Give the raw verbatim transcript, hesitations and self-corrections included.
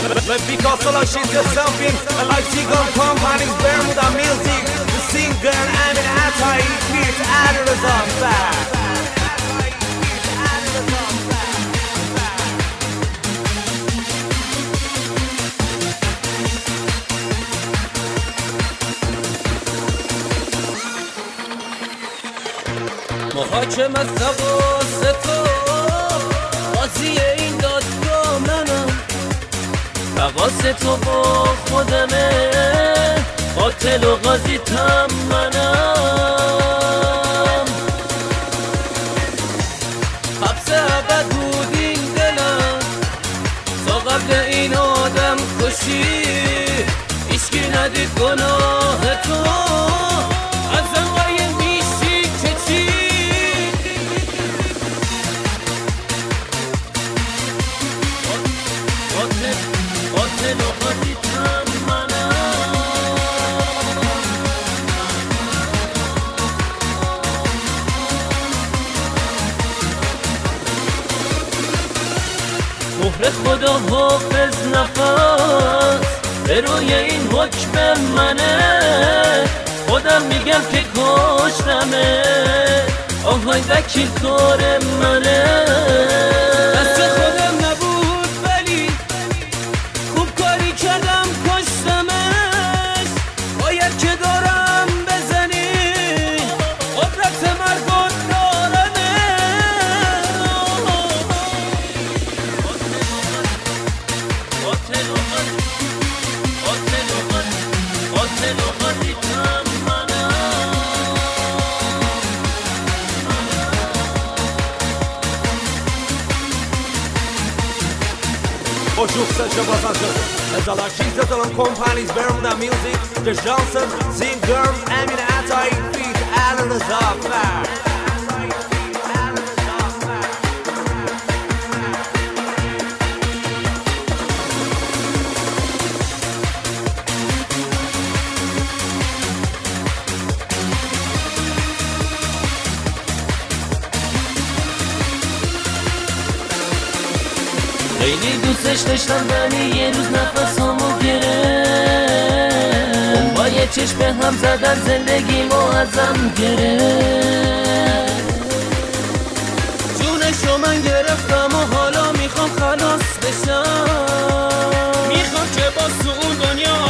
Because all she's just something like she gon' companies Bermuda music. The singer and an anti-beat adders of that. محاکمه تقاس تو قاضی این دادگاه منم تقاس تو با خودمه قاتل و قاضی تم منم حبس ابد بود این دلم تا قبل این آدم کشی هیچکی ندید گناه تو ازم قایم میشی که چی قاتل قاتل و قاضی تم منم مهر خدا حافظ نفس به روی این حکم منه خودم میگم که کشتمه آهای وکیل کار منه دست خودم نبود ولی خوب کاری کردم کشتمش باید که دارم بزنی قدرت مرگون دارمه قاتل و قاتل قاتل و قاتل قاتل و قاتل تم منم Oczówce bazarze Ezala she's on companies Bermuda music. The Johnson singers Eminem anti-beat adders of that. خیلی دوستش داشتم ولی یه روز نفسامو گرفت با یه چشم هم زدن زندگیمو ازم گرفت جونشو من گرفتم و حالا میخوام خلاص بشم میخوام که با اون دنیا